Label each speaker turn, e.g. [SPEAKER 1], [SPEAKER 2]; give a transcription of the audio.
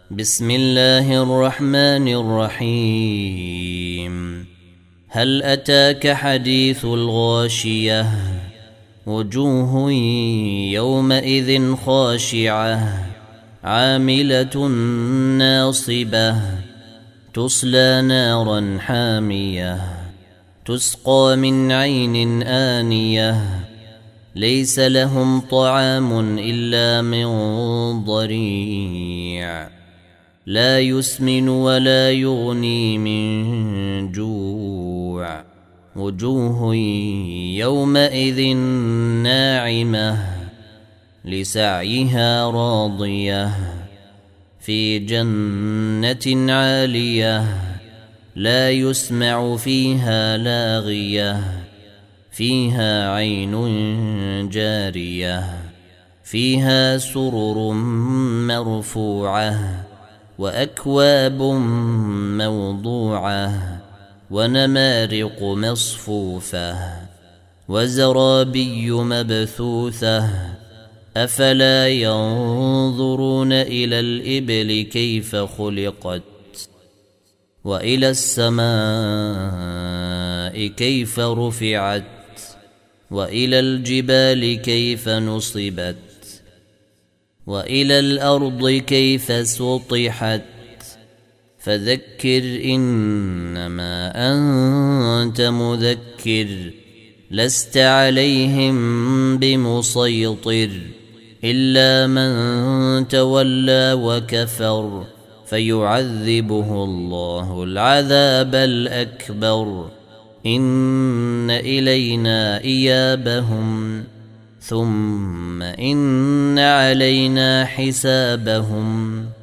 [SPEAKER 1] بسم الله الرحمن الرحيم. هل أتاك حديث الغاشية؟ وجوه يومئذ خاشعة عاملة ناصبة تصلى نارا حامية تسقى من عين آنية ليس لهم طعام إلا من ضريع لا يسمن ولا يغني من جوع وجوه يومئذ ناعمة لسعيها راضية في جنة عالية لا يسمع فيها لاغية فيها عين جارية فيها سرر مرفوعة وأكواب موضوعة ونمارق مصفوفة وزرابي مبثوثة أفلا ينظرون إلى الإبل كيف خلقت وإلى السماء كيف رفعت وإلى الجبال كيف نصبت وإلى الأرض كيف سطحت فذكر إنما أنت مذكر لست عليهم بمسيطر إلا من تولى وكفر فيعذبه الله العذاب الأكبر إن إلينا إيابهم ثم إن علينا حسابهم